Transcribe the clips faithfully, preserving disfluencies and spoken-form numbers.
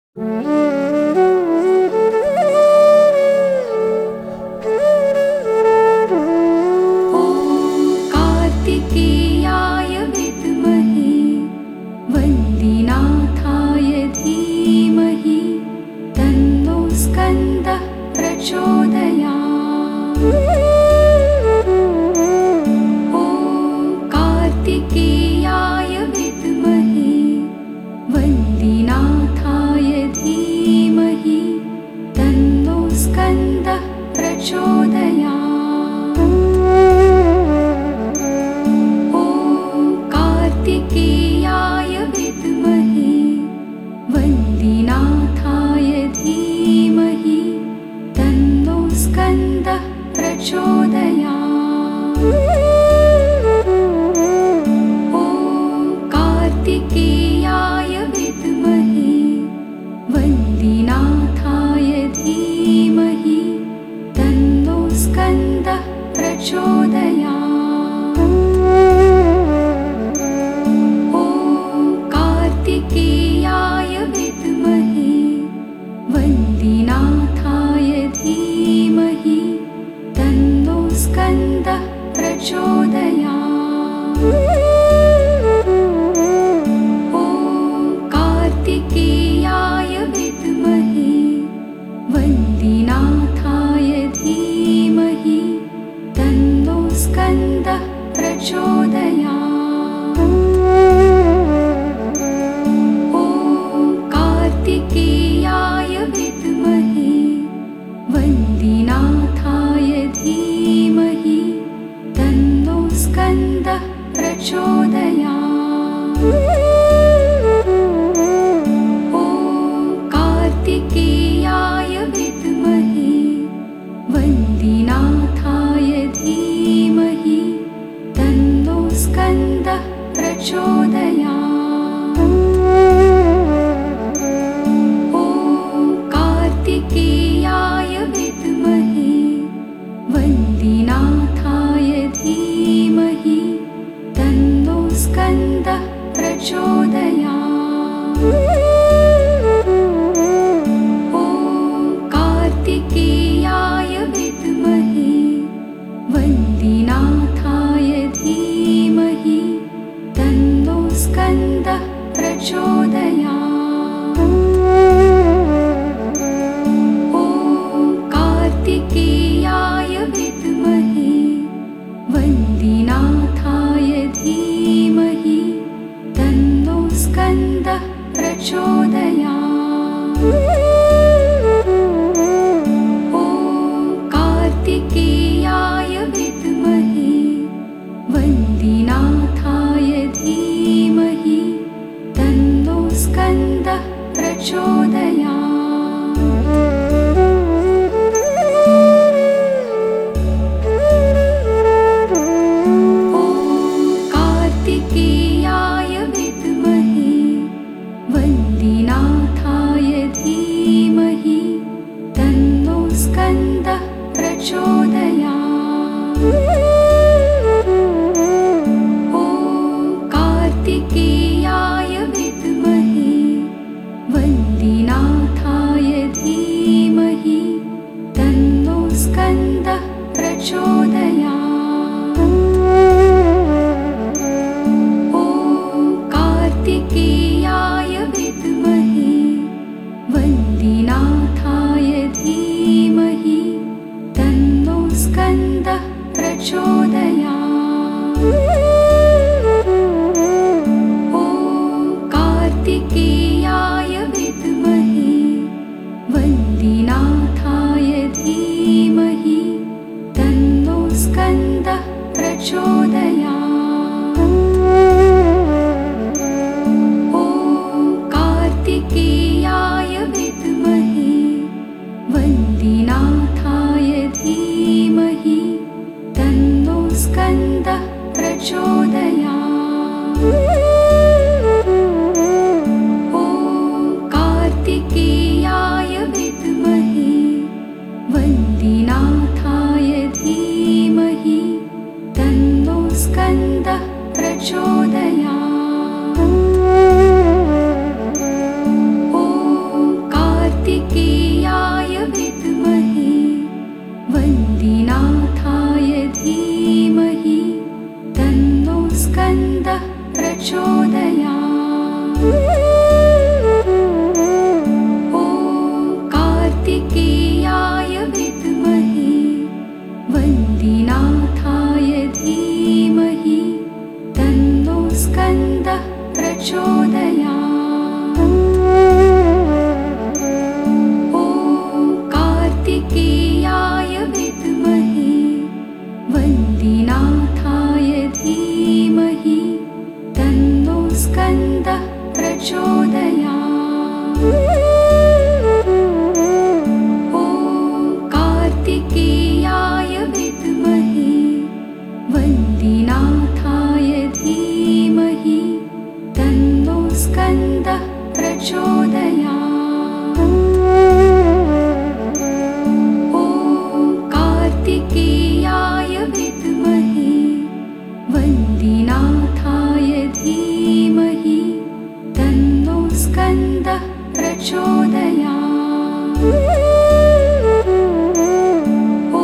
कार्तिकेयाय विद्महे वन्दिनाथाय धीमहि तन्नो स्कन्दः प्रचोदयात्। ॐ कार्तिकेयाय विद्महे वन्दिनाथाय धीमहि तन्नो स्कन्दः प्रचोदयात्। कार्तिकेयाय विद्महे वन्दिनाथाय धीमहि तन्नो स्कन्दः प्रचोदयात्। ॐ कार्तिकेयाय विद्महे वन्दिनाथाय धीमहि तन्नो स्कन्दः प्रचोदयात्। कार्तिकेयाय विद्महे वन्दिनाथाय धीमहि तन्नो स्कन्दः प्रचोदयात्। ॐ कार्तिकेयाय विद्महे वन्दिनाथाय धीमहि तन्नो स्कन्दः प्रचोदयात्। कार्तिकेयाय विद्महे वन्दिनाथाय धीमहि तन्नो स्कन्दः प्रचोदयात्। ॐ कार्तिकेयाय विद्महे वन्दिनाथाय धीमहि तन्नो स्कन्दः प्रचोदयात्। कार्तिकेयाय विद्महे वन्दिनाथाय धीमहि तन्नो स्कन्दः प्रचोदयात्। ॐ कार्तिकेयाय विद्महे वन्दिनाथाय धीमहि तन्नो स्कन्दः प्रचोदयात्। कार्तिकेयाय विद्महे वन्दिनाथाय धीमहि तन्नो स्कन्दः प्रचोदयात्। ॐ कार्तिकेयाय विद्महे वन्दिनाथाय धीमहि तन्नो स्कन्दः प्रचोदयात्। कार्तिकेयाय विद्महे वन्दिनाथाय धीमहि तन्नो स्कन्दः प्रचोदयात्। ॐ कार्तिकेयाय विद्महे वन्दिनाथाय कार्तिकेयाय विद्महे वन्दिनाथाय धीमहि तन्नो स्कन्दः प्रचोदयात्। ॐ कार्तिकेयाय विद्महे वन्दिनाथाय धीमहि तन्नो स्कन्दः प्रचोदयात्। ॐ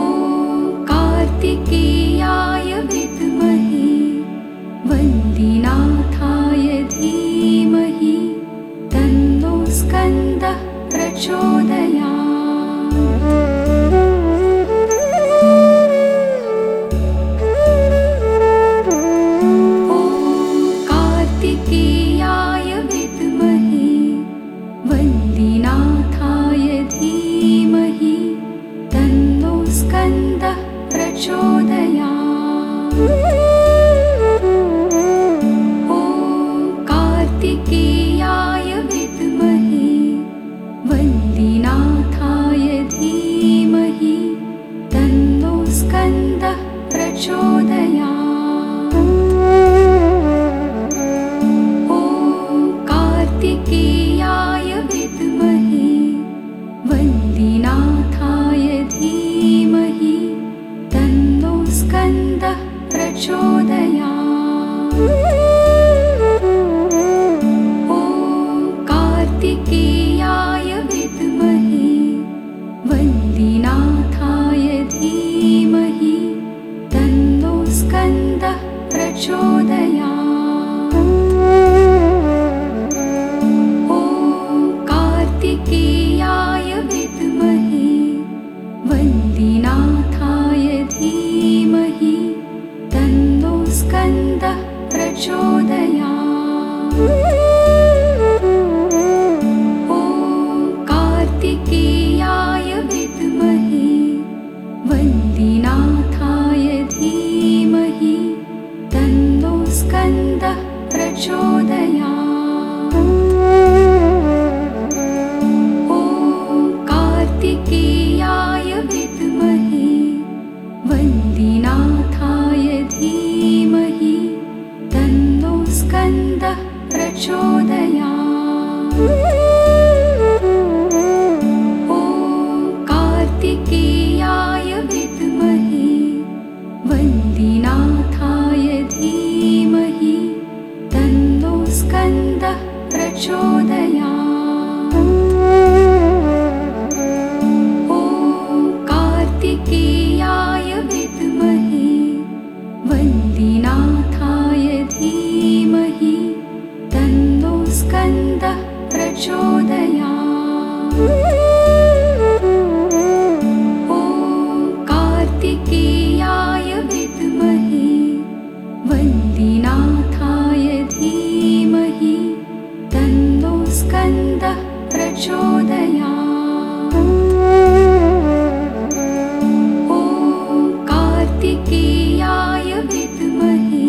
कार्तिकेयाय विद्महे वन्दिनाथाय धीमहि तन्नो स्कन्दः प्रचोदयात्। ॐ कार्तिकेयाय विद्महे वन्दिनाथाय धीमहि तन्नो स्कन्दः प्रचोदयात्। ॐ कार्तिकेयाय विद्महे वन्दिनाथाय धीमहि तन्नो स्कन्दः प्रचोदयात्। ॐ कार्तिकेयाय विद्महे वन्दिनाथाय धीमहि तन्नो स्कन्दः प्रचोदयात्। ॐ कार्तिकेयाय विद्महे वन्दिनाथाय धीमहि तन्नो स्कन्दः प्रचोदयात्। ॐ कार्तिकेयाय विद्महे वन्दिनाथाय धीमहि तन्नो स्कन्दः प्रचोदयात्। ॐ कार्तिकेयाय विद्महे वन्दिनाथाय धीमहि तन्नो स्कन्दः प्रचोदयात्। ॐ कार्तिकेयाय विद्महे वन्दिनाथाय धीमहि तन्नो स्कन्दः प्रचोदयात्। ॐ कार्तिकेयाय विद्महे वन्दिनाथाय धीमहि तन्नो स्कन्दः प्रचोदयात्। ॐ कार्तिकेयाय विद्महे वन्दिनाथाय धीमहि तन्नो स्कन्दः प्रचोदयात्। ॐ कार्तिकेयाय विद्महे वन्दिनाथाय धीमहि तन्नो स्कन्दः प्रचोदयात्। ॐ कार्तिकेयाय विद्महे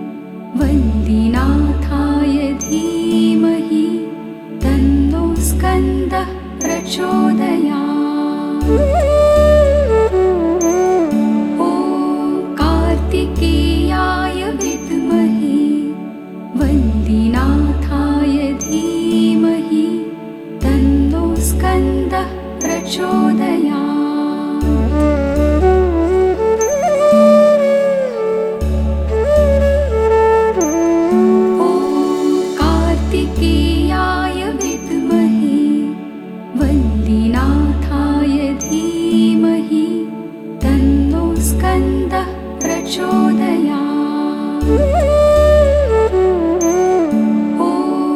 वन्दिनाथाय धीमहि तन्नो स्कन्दः प्रचोदयात्। ॐ कार्तिकेयाय विद्महे वन्दिनाथाय धीमहि तन्नो स्कन्दः प्रचोदयात्। ॐ कार्तिकेयाय विद्महे वन्दिनाथाय धीमहि तन्नो स्कन्दः प्रचोदयात्। ॐ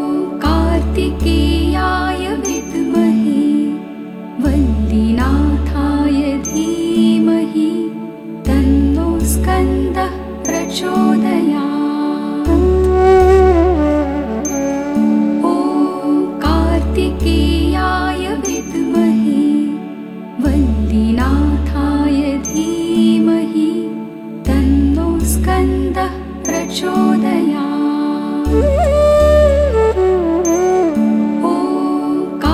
कार्तिकेयाय विद्महे वन्दिनाथाय धीमहि तन्नो स्कन्दः प्रचोदयात्। ॐ कार्तिकेयाय विद्महे वन्दिनाथाय धीमहि तन्नो स्कन्दः प्रचोदयात्। ॐ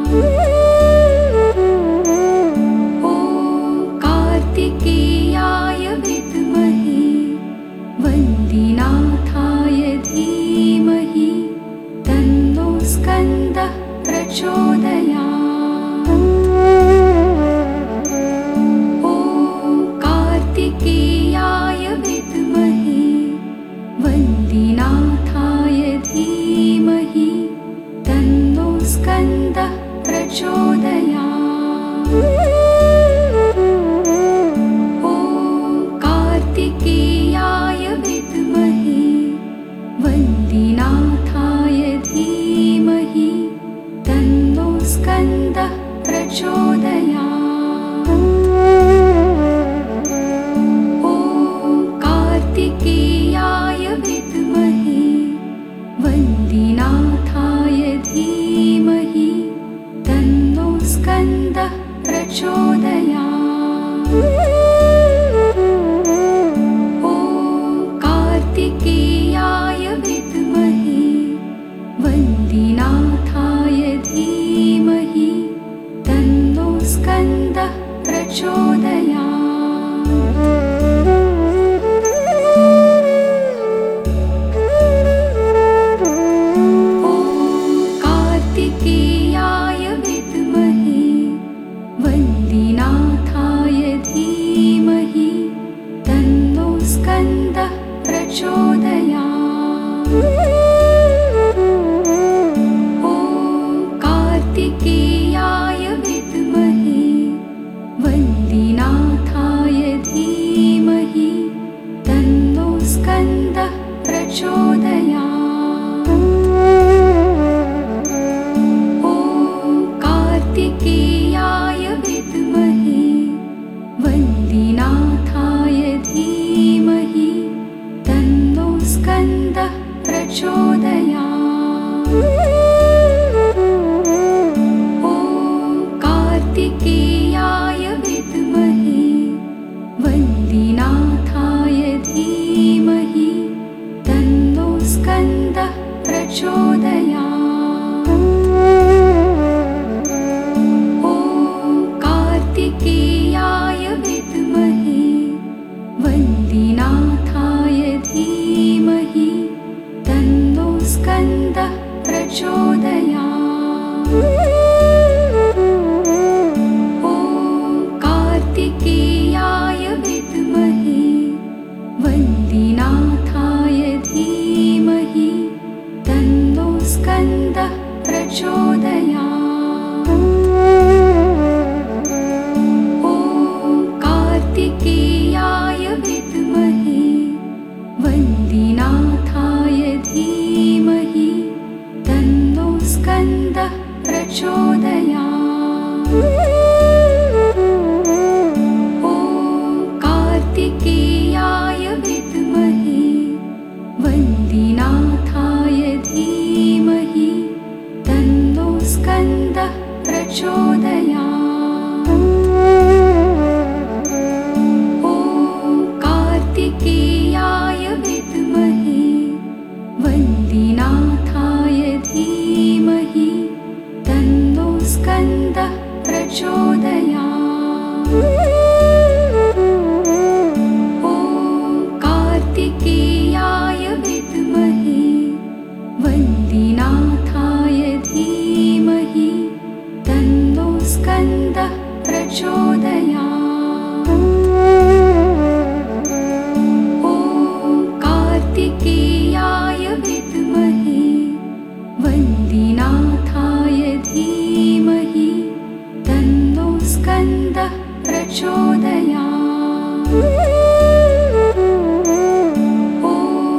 ॐ कार्तिकेयाय विद्महे वन्दिनाथाय धीमहि तन्नो स्कन्दः प्रचोदयात्। ॐ कार्तिकेयाय विद्महे वन्दिनाथाय धीमहि तन्नो स्कन्दः प्रचोदयात्। ॐ कार्तिकेयाय विद्महे वन्दिनाथाय धीमहि तन्नो स्कन्दः प्रचोदयात्। ॐ कार्तिकेयाय विद्महे वन्दिनाथाय धीमहि तन्नो स्कन्दः प्रचोदयात्। ॐ कार्तिकेयाय विद्महे वन्दिनाथाय धीमहि तन्नो स्कन्दः प्रचोदयात्। ॐ कार्तिकेयाय विद्महे वन्दिनाथाय धीमहि तन्नो स्कन्दः प्रचोदयात्। ॐ कार्तिकेयाय विद्महे वन्दिनाथाय धीमहि तन्नो स्कन्दः प्रचोदयात्। ॐ कार्तिकेयाय विद्महे वन्दिनाथाय धीमहि तन्नो स्कन्दः प्रचोदयात्। ॐ कार्तिकेयाय विद्महे वन्दिनाथाय धीमहि तन्नो स्कन्दः प्रचोदयात्। ॐ कार्तिकेयाय विद्महे वन्दिनाथाय धीमहि तन्नो स्कन्दः प्रचोदयात्। ॐ कार्तिकेयाय विद्महे वन्दिनाथाय धीमहि तन्नो स्कन्दः प्रचोदयात्। ॐ कार्तिकेयाय विद्महे वन्दिनाथाय धीमहि तन्नो स्कन्दः प्रचोदयात्। ॐ कार्तिकेयाय विद्महे वन्दिनाथाय धीमहि तन्नो स्कन्दः प्रचोदयात्। ॐ कार्तिकेयाय विद्महे वन्दिनाथाय धीमहि तन्नो स्कन्दः प्रचोदयात्। ॐ कार्तिकेयाय विद्महे वन्दिनाथाय धीमहि तन्नो स्कन्दः प्रचोदयात्। ॐ कार्तिकेयाय विद्महे वन्दिनाथाय धीमहि तन्नो स्कन्दः प्रचोदयात्। ॐ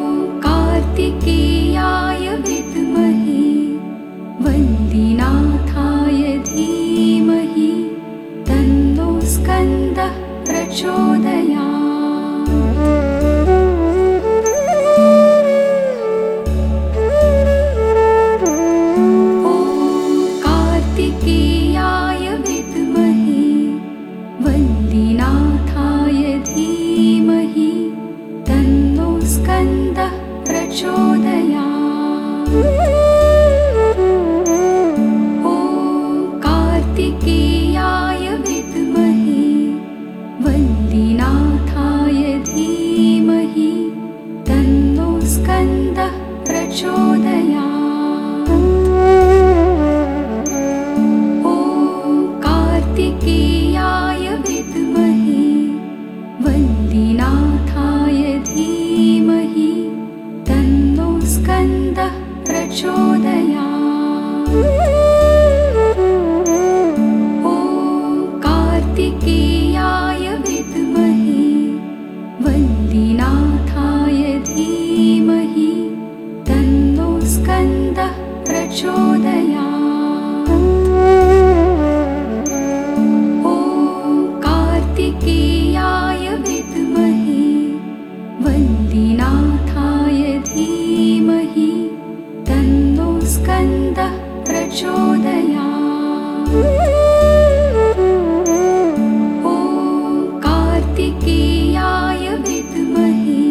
कार्तिकेयाय विद्महे वन्दिनाथाय धीमहि तन्नो स्कन्दः प्रचोदयात्। ॐ कार्तिकेयाय विद्महे वन्दिनाथाय धीमहि कार्तिकेयाय विद्महे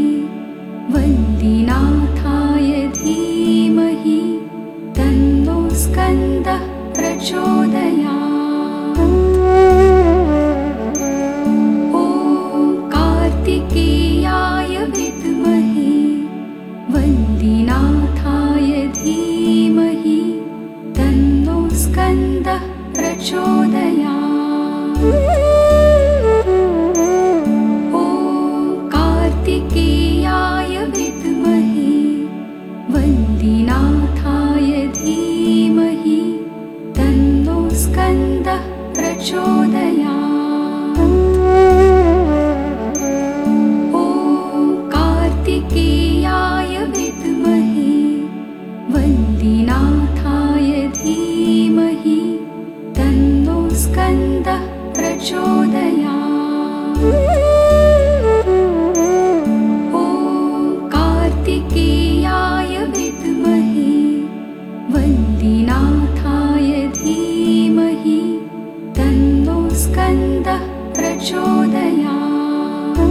वन्दिनाथाय धीमहि तन्नो स्कन्दः प्रचोदयात्। ॐ कार्तिकेयाय विद्महे वन्दिनाथाय धीमहि तन्नो स्कन्दः प्रचोदयात्। ॐ कार्तिकेयाय विद्महे वन्दिनाथाय धीमहि तन्नो स्कन्दः प्रचोदयात्। ॐ कार्तिकेयाय विद्महे वन्दिनाथाय धीमहि तन्नो स्कन्दः प्रचोदयात्। ॐ कार्तिकेयाय विद्महे वन्दिनाथाय धीमहि तन्नो स्कन्दः प्रचोदयात्।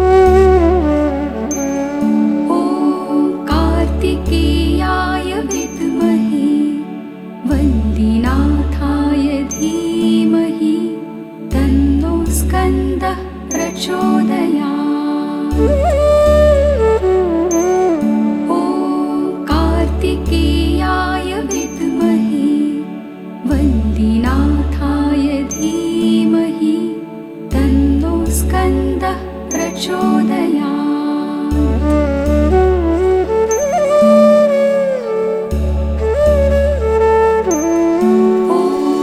ॐ कार्तिकेयाय विद्महे वन्दिनाथाय धीमहि तन्नो स्कन्दः प्रचोदयात्। ॐ कार्तिकेयाय विद्महे वन्दिनाथाय धीमहि तन्नो स्कन्दः प्रचोदयात्। ॐ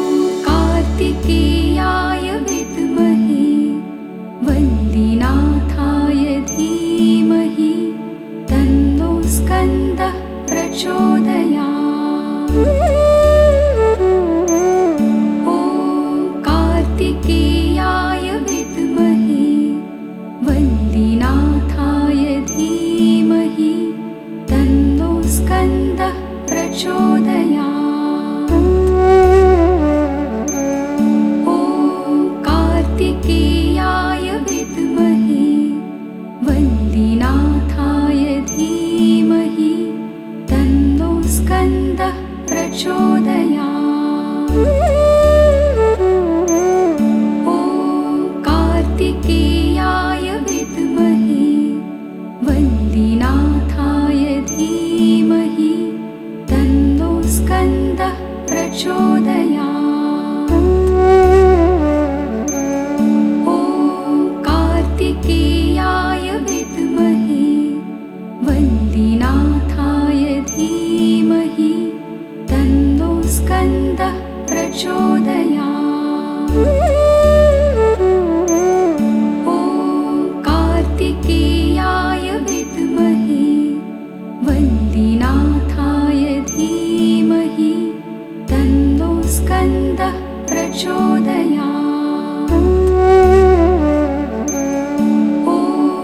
कार्तिकेयाय विद्महे वन्दिनाथाय धीमहि तन्नो स्कन्दः प्रचोदयात्। ॐ कार्तिकेयाय विद्महे वन्दिनाथाय धीमहि तन्नो स्कन्दः प्रचोदयात्। ॐ कार्तिकेयाय विद्महे वन्दिनाथाय धीमहि तन्नो स्कन्दः प्रचोदयात्। ॐ कार्तिकेयाय विद्महे वन्दिनाथाय धीमहि तन्नो स्कन्दः प्रचोदयात्। ॐ कार्तिकेयाय विद्महे वन्दिनाथाय धीमहि तन्नो स्कन्दः प्रचोदयात्। ॐ कार्तिकेयाय विद्महे वन्दिनाथाय धीमहि तन्नो स्कन्दः प्रचोदयात्। ॐ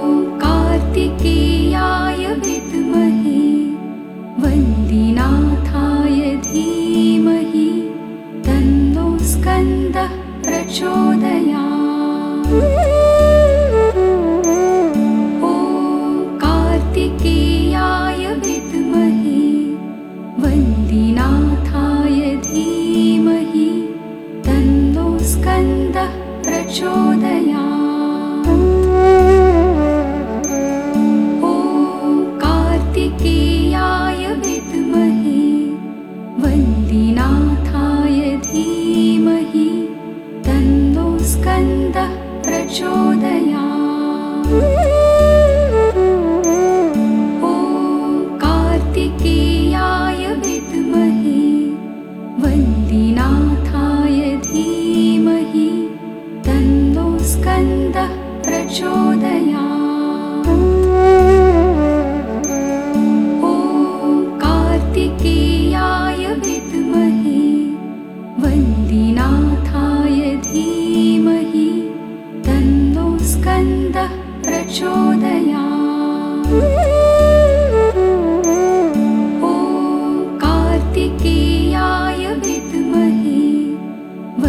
कार्तिकेयाय विद्महे वन्दिनाथाय धीमहि तन्नो स्कन्दः प्रचोदयात्। ॐ कार्तिकेयाय विद्महे वन्दिनाथाय धीमहि तन्नो स्कन्दः प्रचोदयात्। ॐ कार्तिकेयाय विद्महे वन्दिनाथाय धीमहि तन्नो स्कन्दः प्रचोदयात्। ॐ कार्तिकेयाय विद्महे वन्दिनाथाय धीमहि तन्नो स्कन्दः प्रचोदयात्। ॐ कार्तिकेयाय विद्महे वन्दिनाथाय धीमहि तन्नो स्कन्दः प्रचोदयात्। ॐ कार्तिकेयाय विद्महे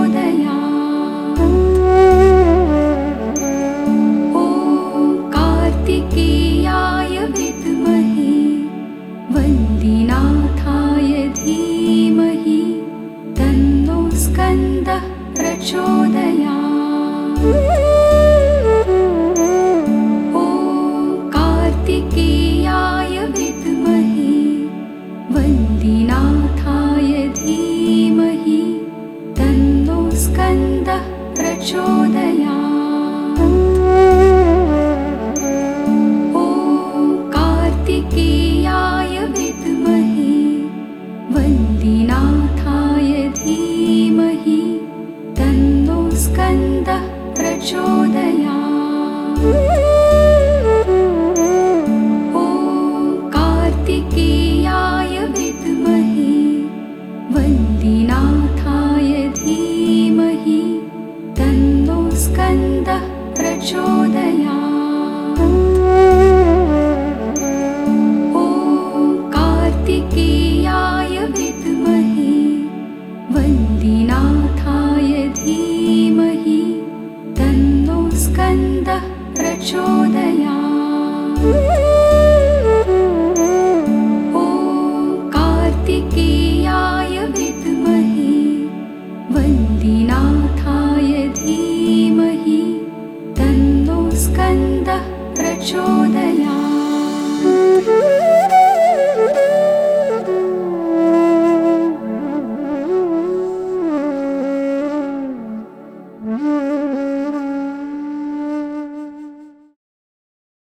प्रचोदयात्। ॐ कार्तिकेयाय विद्महे वन्दिनाथाय धीमहि तन्नो स्कन्दः प्रचोदयात्।